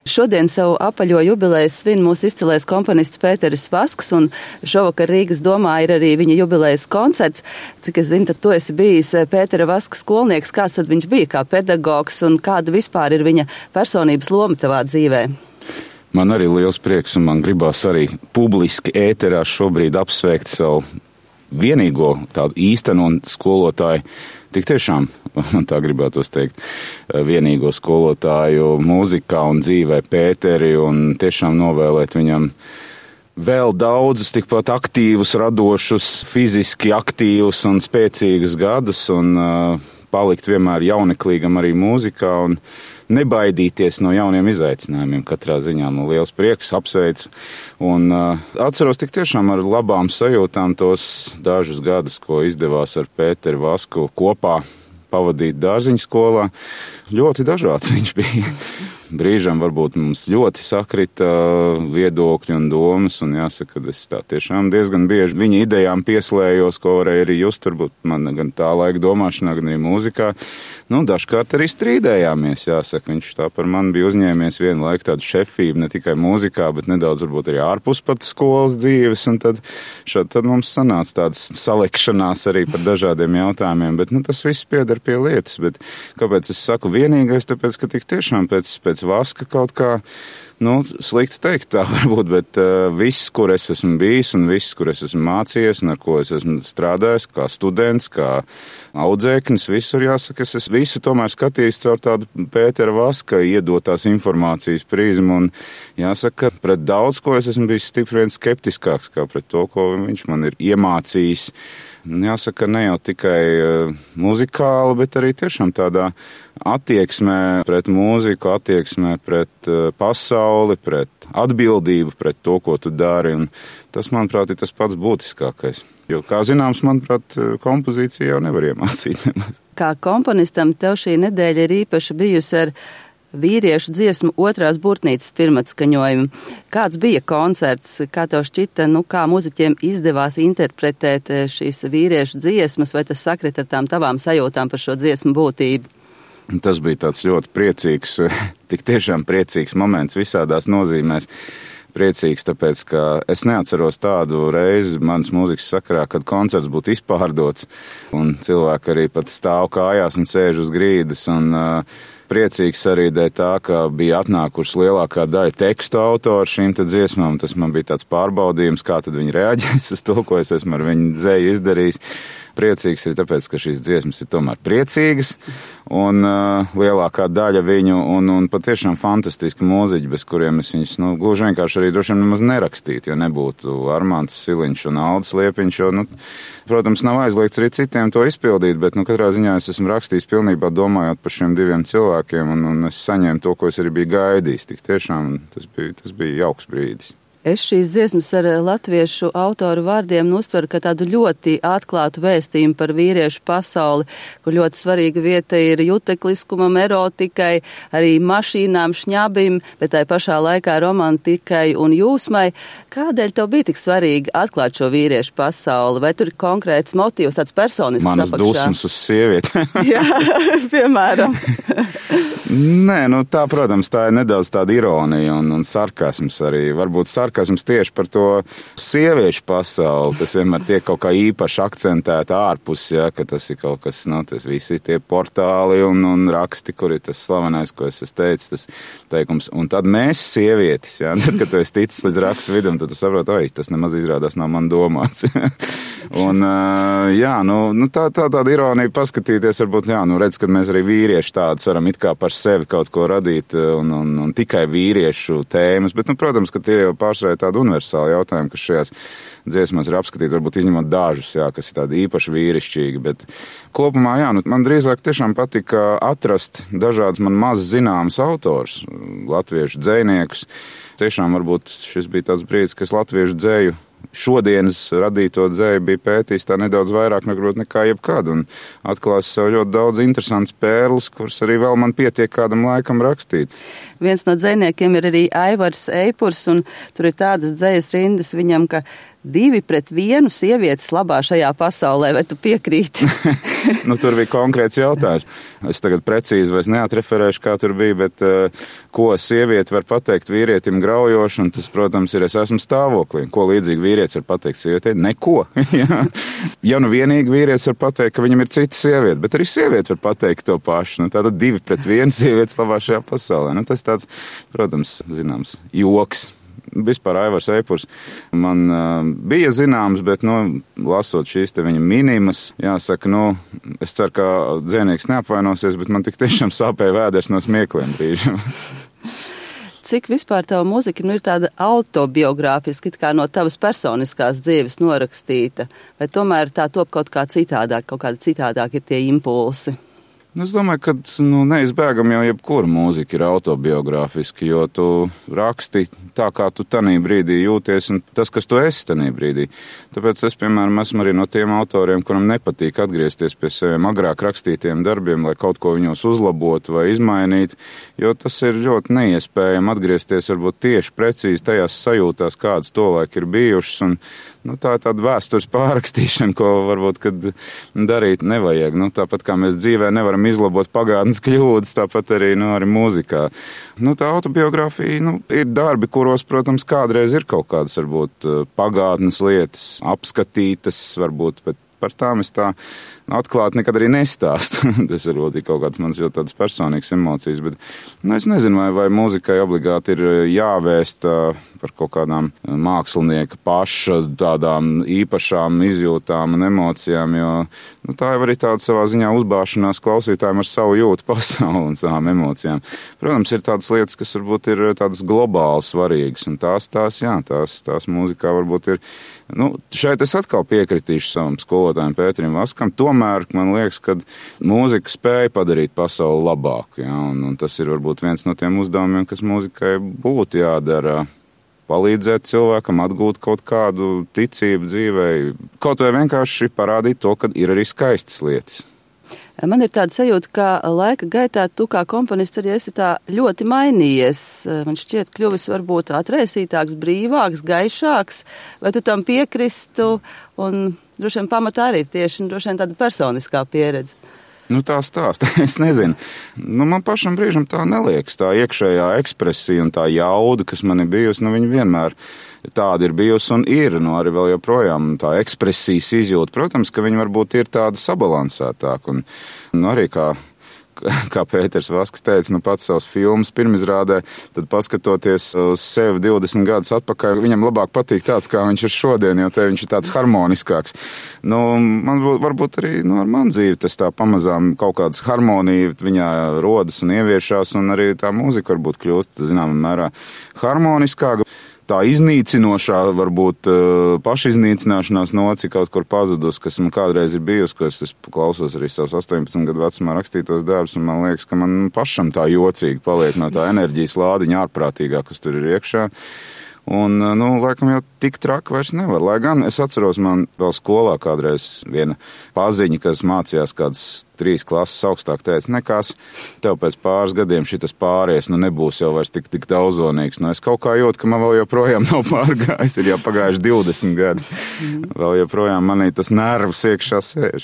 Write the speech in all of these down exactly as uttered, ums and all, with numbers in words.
Šodien savu apaļo jubileju svin mūsu izcilais komponists Pēteris Vasks, un šovakar Rīgas domā ir arī viņa jubilejas koncerts. Cik es zinu, tad tu esi bijis Pētera Vaska skolnieks. Kāds tad viņš bija kā pedagogs un kāda vispār ir viņa personības loma tavā dzīvē? Man arī liels prieks, un man gribās arī publiski ēterā šobrīd apsveikt savu vienīgo tādu īsteno skolotāju. Tik tiešām, man tā gribētos teikt, vienīgo skolotāju mūzikā un dzīvē Pēteri, un tiešām novēlēt viņam vēl daudzus tikpat aktīvus, radošus, fiziski aktīvus un spēcīgus gadus, un uh, palikt vienmēr jauneklīgam arī mūzikā un nebaidīties no jauniem izaicinājumiem. Katrā ziņā man liels prieks, apsveicu. Un uh, atceros tik tiešām ar labām sajūtām tos dažus gadus, ko izdevās ar Pēteri Vasku kopā pavadīt dārziņu skolā. Ļoti dažāds viņš bija. Brīžam varbūt mums ļoti sakrita viedokļi un domas, un jāsaka, ka es tā tiešām diezgan bieži viņa idejām pieslējos, ko varēja arī just, varbūt man gan tā laika domāšanā, gan arī mūzikā. Nu, dažkārt arī strīdējāmies, jāsaka, viņš tā par mani bija uzņēmies vienu laiku tādu šefību, ne tikai mūzikā, bet nedaudz varbūt arī ārpus pat skolas dzīves, un tad, šad, tad mums sanāca tādas salikšanās arī par dažādiem jautājumiem, bet nu, tas viss pieder pie lietas, bet kāpēc es saku vienīgais, tāpēc, ka tik tiešām pēc, pēc Vaska kaut kā, nu, slikti teikt tā varbūt, bet uh, viss, kur es esmu bijis un viss, kur es esmu mācījies un ar ko es esmu strādājis, kā students, kā audzēknis, visur jāsaka, es esmu visu tomēr skatījis caur tādu Pētera Vaska iedotās informācijas prizmu, un jāsaka, ka pret daudz ko es esmu bijis stipri vien skeptiskāks, kā pret to, ko viņš man ir iemācījis. Jāsaka, ne jau tikai uh, muzikāli, bet arī tiešām tādā attieksmē pret mūziku, attieksmē pret uh, pasauli, pret atbildību, pret to, ko tu dari, un tas, manuprāt, ir tas pats būtiskākais. Jo, kā zināms, manuprāt, kompozīcija jau nevar iemācīt nemaz. Kā komponistam tev šī nedēļa ir īpaši bijusi ar vīriešu dziesmu otrās burtnīcas pirmatskaņojumu. Kāds bija koncerts, kā tev šķita, nu kā muziķiem izdevās interpretēt šīs vīriešu dziesmas, vai tas sakrit ar tām tavām sajūtām par šo dziesmu būtību? Tas bija tāds ļoti priecīgs, tik tiešām priecīgs moments visādās nozīmēs. Priecīgs, tāpēc, ka es neatceros tādu reizi manas mūzikas sakarā, kad koncerts būtu izpārdots, un cilvēki arī pat stāv kājās un sēž uz grīdas, un uh, priecīgs arī dēļ tā, ka bija atnākušas lielākā daļa tekstu autoru šīm te dziesmām. Tas man bija tāds pārbaudījums, kā tad viņi reaģēs uz to, ko es esmu ar viņu dzēju izdarījis. Priecīgs ir tāpēc, ka šīs dziesmas ir tomēr priecīgas, un uh, lielākā daļa viņu, un, un patiešām fantastiski mūziķi, bez kuriem es viņus, nu, gluži vienkārši arī droši vien nemaz nerakstītu, ja nebūtu Armands Siliņš un Aldis Liepiņš, jo, nu, protams, nav aizliegts arī citiem to izpildīt, bet, nu, katrā ziņā es esmu rakstījis pilnībā domājot par šiem diviem cilvēkiem, un, un es saņēmu to, ko es arī biju gaidījis, tik tiešām tas bija, tas bija jauks brīdis. Es šīs dziesmas ar latviešu autoru vārdiem uztveru kā tādu ļoti atklātu vēstījumu par vīriešu pasauli, kur ļoti svarīga vieta ir jutekliskumam, erotikai, arī mašīnām, šņabim, bet tai pašā laikā romantikai un jūsmai. Kādēļ tev bija tik svarīgi atklāt šo vīriešu pasauli? Vai tur ir konkrēts motīvs, tāds personisks Manas apakšā? dusmas uz sievieti. Jā, piemēram. Nē, nu tā, protams, tā ir nedaudz tāda ironija un, un sarkasms arī. Varbūt sarkasms tieši par to sieviešu pasauli, kas vienmēr tiek kaut kā īpaši akcentēta ārpus, ja, ka tas ir kaut kas, nu, tas visi tie portāli un, un raksti, kur ir tas slavenais, ko es esmu teicis, tas teikums. Un tad mēs sievietes, ja, tad, kad tu esi ticis līdz rakstu vidum, tad tu saproti, oi, tas nemaz izrādās nav man domāts. Un, jā, nu, nu tā, tā tāda ironija paskatīties, varbūt, jā, nu redz, ka mēs arī vīrieši tādus varam it kā par sevi kaut ko radīt un, un, un tikai vīriešu tēmas, bet, nu, protams, ka tie jau pārsvarā tādi universāli jautājumi, kas šajās dziesmās ir apskatīti, varbūt izņemot dažus, jā, kas ir tādi īpaši vīrišķīgi, bet kopumā, jā, nu, man drīzāk tiešām patika atrast dažādus man maz zināmus autors, latviešu dzejniekus. Tiešām varbūt šis bija tāds brīdis, ka es latviešu dzēju šodienas radīto dzēju bija pētījis tā nedaudz vairāk nekā jebkad, un atklās sev ļoti daudz interesants pērlis, kuras arī vēl man pietiek kādam laikam rakstīt. Viens no dzejniekiem ir arī Aivars Eipurs, un tur ir tādas dzejas rindas viņam, ka divi pret vienu sievietes labā šajā pasaulē, vai tu piekrīti? Nu, tur bija konkrēts jautājums. Es tagad precīzi vairs neatreferēšu, kā tur bija, bet uh, ko sieviete var pateikt vīrietim graujoši, un tas, protams, ir es esmu stāvoklī. Ko līdzīgi vīrietis var pateikt sievietei? Neko. Ja nu vienīgi vīrietis var pateikt, ka viņam ir cita sieviete, bet arī sieviete var pateikt to pašu. Nu, tātad divi pret vienu sievietes labā šajā pasaulē. Nu, tas tāds, protams, zināms, joks. Vispār Aivars Eipurs man uh, bija zināms, bet, nu, lasot šīs te viņa minimas, jāsaka, nu, es ceru, ka dzēnieks neapvainosies, bet man tik tiešām sāpēja vēders no smiekliem brīžiem. Cik vispār tava mūzika, nu, ir tāda autobiogrāfiski, kā no tavas personiskās dzīves norakstīta, vai tomēr tā top kaut kā citādāk, kaut kāda citādāk ir tie impulsi? Es domāju, ka nu, neizbēgam jau jebkura mūzika ir autobiogrāfiski, jo tu raksti tā, kā tu tanī brīdī jūties, un tas, kas tu esi tanī brīdī. Tāpēc es, piemēram, esmu arī no tiem autoriem, kuram nepatīk atgriezties pie saviem agrāk rakstītiem darbiem, lai kaut ko viņos uzlabotu vai izmainītu, jo tas ir ļoti neiespējami atgriezties varbūt tieši precīzi tajās sajūtās, kādas tolaik ir bijušas, un nu, tā ir tāda vēstures pārrakstīšana, ko varbūt, kad darīt nevajag. Nu, tāpat kā mēs dzīvē nevaram izlabot pagātnes kļūdas, tāpat arī, nu, arī mūzikā. Nu, tā autobiogrāfija, nu, ir darbi, kuros, protams, kādreiz ir kaut kādas, varbūt, pagātnes lietas apskatītas, varbūt, bet par tām es tā atklāti nekad arī nestāstu. Tas varbūt ir kaut kāds mans jau tādas personīgas emocijas, bet, nu, es nezinu, vai, vai mūzikai obligāti ir jāvēst par kaut kādām mākslinieka paša tādām īpašām izjūtām un emocijām, jo, nu, tā jau arī tāda savā ziņā uzbāšanās klausītājiem ar savu jūtu pasauli un savām emocijām. Protams, ir tādas lietas, kas varbūt ir tādas globāli svarīgas, un tās, tās, jā, tās, tās mūzikā varbūt ir, nu, šeit es atkal piekritīšu savam skolotājiem Pēterim Vaskam, tomēr man liekas, ka mūzika spēja padarīt pasauli labāku, ja, un, un tas ir varbūt viens no tiem uzdevumiem, kas mūzikai būtu jādara, palīdzēt cilvēkam atgūt kaut kādu ticību dzīvei, kaut vai vienkārši parādīt to, ka ir arī skaistas lietas. Man ir tāda sajūta, ka laika gaitā tu kā komponists arī esi tā ļoti mainījies. Man šķiet kļuvis varbūt atraisītāks, brīvāks, gaišāks, vai tu tam piekristu, un droši vien pamatā arī tieši droši vien tāda personiskā pieredze. Nu, tā stāsta, es nezinu. Nu, man pašam brīžam tā neliekas, tā iekšējā ekspresija un tā jauda, kas man ir bijusi, nu, viņa vienmēr tāda ir bijusi un ir, nu, arī vēl joprojām tā ekspresijas izjūta. Protams, ka viņa varbūt ir tāda sabalansētāka, un, nu, arī kā kā Pēters Vasks teica, nu pats savus filmas pirmizrādē, tad paskatoties uz sevi divdesmit gadus atpakaļ, viņam labāk patīk tāds, kā viņš ir šodien, jo te viņš ir tāds harmoniskāks. Nu, man varbūt arī, nu, ar man dzīvi tas tā pamazām kaut kādas harmonija viņā rodas un ieviešās, un arī tā mūzika varbūt kļūst, zināmā mērā, harmoniskāka. Tā iznīcinošā, varbūt pašiznīcināšanās noci kaut kur pazudus, kas man kādreiz ir bijusi, ko es, es klausos arī savus astoņpadsmit gadu vecumā rakstītos darbus, un man liekas, ka man pašam tā jocīgi paliek no tā enerģijas lādiņa ārprātīgā, kas tur ir iekšā. Un, nu, laikam jau tik traki vairs nevar. Lai gan es atceros, man vēl skolā kādreiz viena paziņa, kas mācījās kādas trīs klases augstāk, teica, nekas, tev pēc pāris gadiem šitas pāries, nu nebūs jau vairs tik, tik daudzonīgs. Nu, es kaut kā jūtu, ka man vēl joprojām nav pārgājis, ir jau pagājuši divdesmit gadi. Mm. Vēl joprojām manī tas nervs iekšā sēž.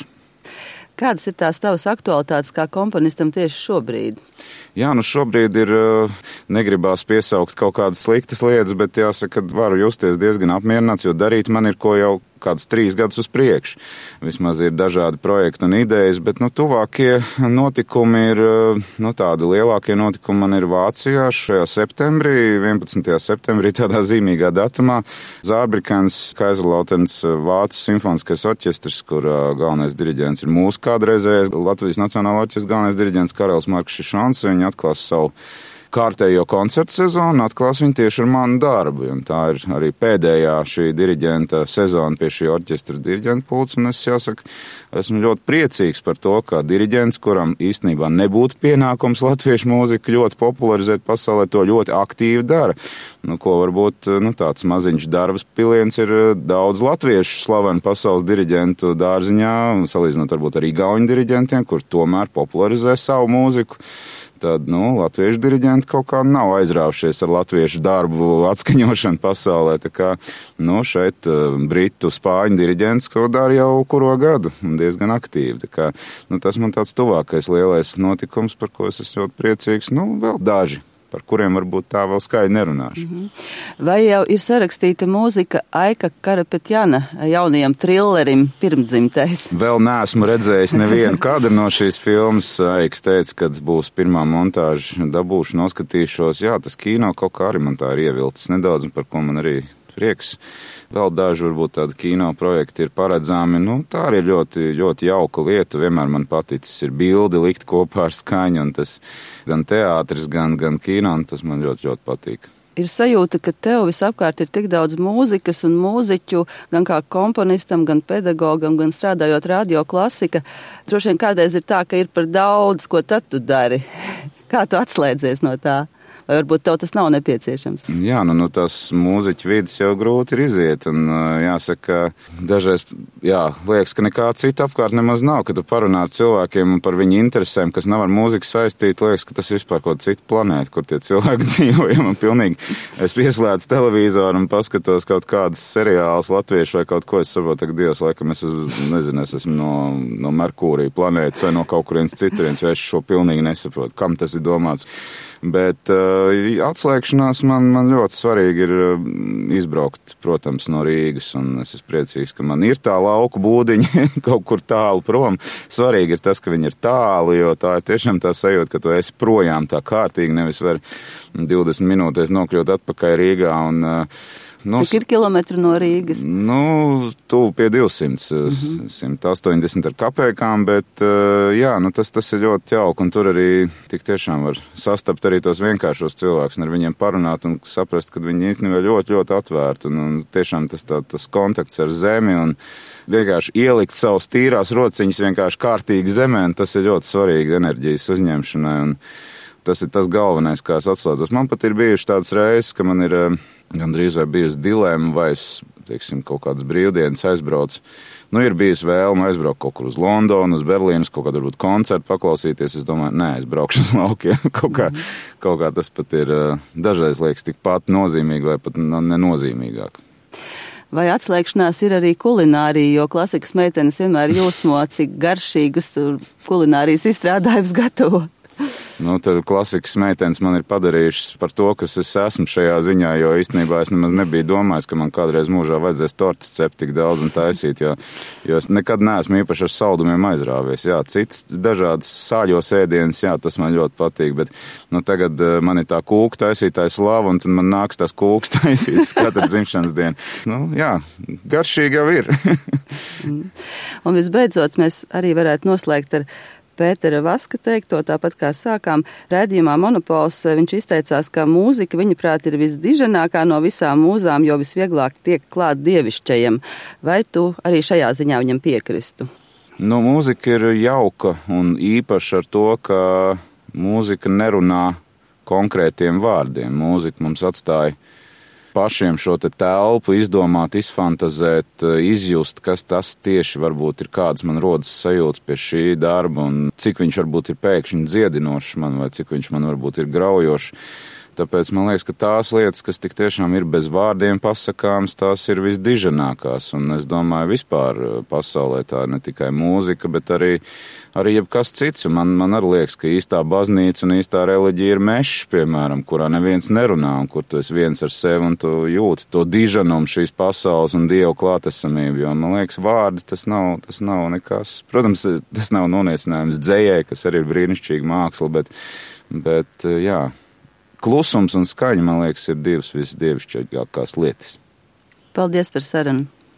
Kādas ir tās tavas aktualitātes kā komponistam tieši šobrīd? Jā, nu šobrīd ir, negribās piesaukt kaut kādas sliktas lietas, bet jāsaka, ka varu justies diezgan apmierināts, jo darīt man ir ko jau kāds trīs gadus uz priekšu. Vismaz ir dažādi projekti un idejas, bet, nu, tuvākie notikumi ir, nu, tādi lielākie notikumi man ir Vācijā šajā septembrī, vienpadsmitajā septembrī, tādā zīmīgā datumā. Zārbrikens, Kaiserlautens Vācu simfoniskais orķestrs, kur galvenais diriģents ir mūsu kādreizējais Latvijas Nacionālā orķestra galvenais diriģents Karels Marks Šišons. Viņi atklās savu kārtējo koncertu sezonu, atklās viņu tieši ar manu darbu. Un tā ir arī pēdējā šī diriģenta sezona pie šī orķestra diriģenta pults, un es jāsaka, esmu ļoti priecīgs par to, ka diriģents, kuram īstenībā nebūtu pienākums latviešu mūziku ļoti popularizēt pasaulē, to ļoti aktīvi dara. Nu, ko varbūt, nu, tāds maziņš darbs piliens ir daudz latviešu slavenu pasaules diriģentu dārziņā, salīdzinot varbūt arī igauņu diriģentiem, kur tomēr popularizē savu mūziku. tad, nu, latviešu diriģenti kaut kā nav aizrāvušies ar latviešu darbu atskaņošanu pasaulē. Tā kā, nu, šeit britu, spāņu diriģents to dara jau kuro gadu un diezgan aktīvi. Tā kā, nu, tas man tāds tuvākais lielais notikums, par ko es esmu ļoti priecīgs. Nu, vēl daži, par kuriem varbūt tā vēl skaidri nerunāšu. Mm-hmm. Vai jau ir sarakstīta mūzika Aika Karapetjana jaunajam trillerim Pirmdzimtais? Vēl neesmu redzējis nevienu kadru no šīs filmas. Aiks teica, kad būs pirmā montāža, dabūšu, noskatīšos. Jā, tas kino kaut kā arī man tā ir ievilcis nedaudz, un par ko man arī prieks. Vēl daži varbūt tādi kino projekti ir paredzami. Nu, tā arī ir ļoti, ļoti jauka lieta. Vienmēr man paticis ir bildi likt kopā ar skaņu, un tas gan teātris, gan, gan kino, un tas man ļoti, ļoti patīk. Ir sajūta, ka tev visapkārt ir tik daudz mūzikas un mūziķu, gan kā komponistam, gan pedagogam, gan strādājot radio klasika. Droši vien kādreiz ir tā, ka ir par daudz, ko tad tu dari. Kā tu atslēdzies no tā? Vai varbūt tev tas nav nepieciešams? Jā, nu, nu tās mūziķu vidas jau grūti ir iziet, un jāsaka, dažreiz, jā, liekas, ka nekā cita apkārt nemaz nav, kad tu parunā ar cilvēkiem un par viņu interesēm, kas nav ar mūziku saistīt, liekas, ka tas ir vispār kaut cita planēta, kur tie cilvēki dzīvo, ja man pilnīgi, es pieslēdzu televizoru un paskatos kaut kādas seriālas latviešu vai kaut ko, es saprotu, ka Dievs, laikam, es nezinu, es esmu no, no Merkūrija planētas vai no kaut kurienes citurienes, jo es šo pilnīgi nesaprotu, kam tas ir domāts. Bet uh, atslēgšanās man, man ļoti svarīgi ir uh, izbraukt, protams, no Rīgas, un es esmu priecīgs, ka man ir tā lauku būdiņa kaut kur tālu prom. Svarīgi ir tas, ka viņi ir tālu, jo tā ir tiešām tā sajūta, ka tu esi projām tā kārtīgi, nevis var divdesmit minūtēs nokļūt atpakaļ Rīgā. Un, uh, Nu, Cik ir kilometri no Rīgas? Nu, tuvu pie divsimt, mm-hmm. simt astoņdesmit ar kapēkām, bet jā, nu tas, tas ir ļoti jauki, un tur arī tik tiešām var sastapt arī tos vienkāršos cilvēkus un ar viņiem parunāt un saprast, ka viņi īstenībā ļoti, ļoti atvērti, un, un tiešām tas, tā, tas kontakts ar zemi un vienkārši ielikt savus tīrās rociņas vienkārši kārtīgi zemē, un tas ir ļoti svarīgi enerģijas uzņemšanai, un tas ir tas galvenais, kā es atslēdzos. Man pat ir bijuši tādas reizes, ka man ir gandrīz vai bijusi dilēma, vai es, teiksim, kaut kādas brīvdienas aizbraucu. Nu, ir bijusi vēlme aizbraukt kaut kur uz Londonu, uz Berlīnas, kaut kādu varbūt koncertu paklausīties. Es domāju, nē, es braukšu uz laukiem. kaut, kā, kaut kā tas pat ir dažreiz liekas tikpat nozīmīgi vai pat nenozīmīgāk. Vai atslēgšanās ir arī kulinārija, jo klasikas meitenes vienmēr jūsmo, cik garšīgas kulinārijas izstrādājums gatavo? Nu, tad klasikas meitenes man ir padarījušas par to, kas es esmu šajā ziņā, jo īstenībā es nemaz nebiju domājis, ka man kādreiz mūžā vajadzēs tortas cept tik daudz un taisīt, jo, jo es nekad neesmu īpaši ar saldumiem aizrāvies. Jā, citas dažādas sāļos ēdienas, jā, tas man ļoti patīk, bet nu, tagad uh, man ir tā kūka taisītājs slava, un tad man nāks tās kūkas taisītas katru dzimšanas dienu. Nu, jā, garšīgi jau ir. Un visbeidzot, mēs arī varētu noslēgt ar Pētera Vaska teikto, tāpat kā sākām raidījumā Monopols, viņš izteicās, ka mūzika, viņaprāt, ir visdiženākā no visām mūzām, jo visvieglāk tiek klāt dievišķajam. Vai tu arī šajā ziņā viņam piekristu? Nu, mūzika ir jauka un īpaša ar to, ka mūzika nerunā konkrētiem vārdiem. Mūzika mums atstāja pašiem šo te telpu izdomāt, izfantazēt, izjust, kas tas tieši varbūt ir, kādas man rodas sajūtas pie šī darba un cik viņš varbūt ir pēkšņi dziedinošs man vai cik viņš man varbūt ir graujošs. Tāpēc man liekas, ka tās lietas, kas tik tiešām ir bez vārdiem pasakāms, tās ir visdiženākās. Un es domāju, vispār pasaulē tā ne tikai mūzika, bet arī, arī jebkas cits. Un man, man arī liekas, ka īstā baznīca un īstā reliģija ir mešs, piemēram, kurā neviens nerunā un kur tu esi viens ar sevi un tu jūti to diženumu šīs pasaules un Dievu klātesamību. Jo man liekas, vārdi tas nav, tas nav nekas. Protams, tas nav noniecinājums dzejai, kas arī ir brīnišķīga māksla, bet, bet jā. Klusums un skaņa, man liekas, ir divas visdievišķīgākās lietas. Paldies par sarunu.